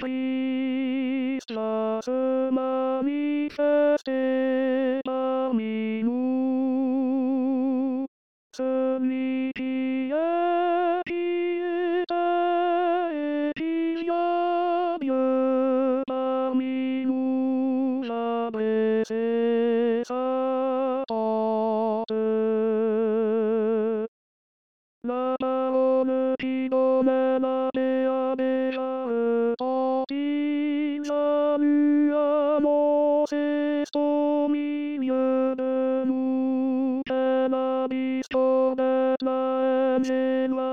Christ va se manifester parmi nous. Celui qui était et qui vient Dieu parmi nous a dressé sa tente. La parole qui donnait la paix a déjà retenti, salut annoncé au milieu de nous, qu'elle a discordé la haine et la